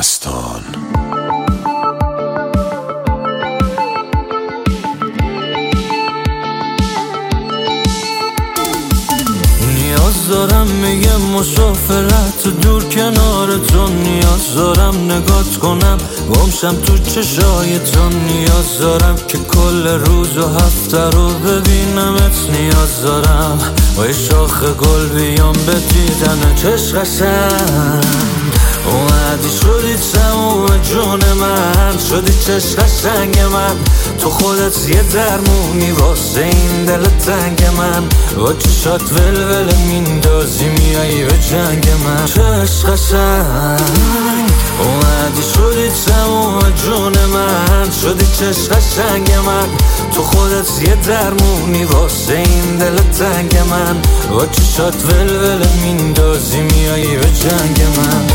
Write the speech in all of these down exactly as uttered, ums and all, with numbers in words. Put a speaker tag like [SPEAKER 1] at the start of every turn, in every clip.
[SPEAKER 1] مستان.
[SPEAKER 2] نیاز دارم میگه مسافرت دور کنار تو، نیاز دارم نگات کنم گمشم تو چشای تو، نیاز دارم که کل روز و هفته رو ببینمت، نیاز دارم با یه شاخ گل بیام به دیدن چشم قشنگ. اومدی شدی تموم جون من، شدی چشم قشنگ من، تو خودت یه درمونی واسه این دل تنگ من، با چشات ولول میندازی میایی به جنگ من. چشم قشنگ اومدی شدی تموم جون من، شدی چشم قشنگ من، تو خودت یه درمونی واسه این دل تنگ من، با چشات ولول میندازی میایی به جنگ من.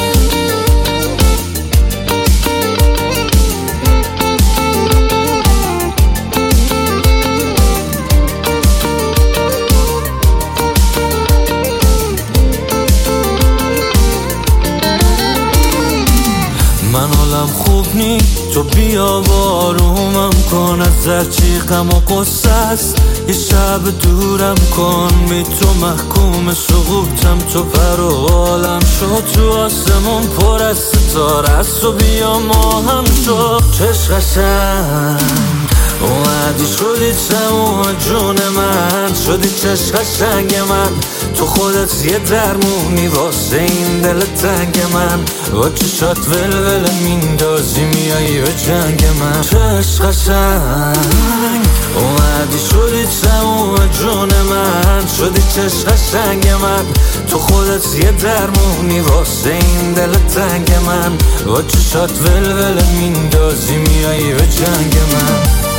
[SPEAKER 2] من حالم خوب نی، تو بیا بارومم کن، از هرچی غم و قصه است یه شب دورم کن، بی تو محکوم سقوطم، تو پر و بالم شد، تو آسمون پر از ستاره است و بیا ما هم شد. چشم قشنگ اومدی شدی تموم جون من، شدی چشم قشنگ من، تو خودت یه درمونی واسه این دل تنگ من، با چشات ولول میندازی میایی به جنگ من. چشم قشنگ اومدی شدی تموم جون من، شدی چشم قشنگ من، تو خودت یه درمونی واسه این دل تنگ من، با چشات ولول میندازی میایی به جنگ من.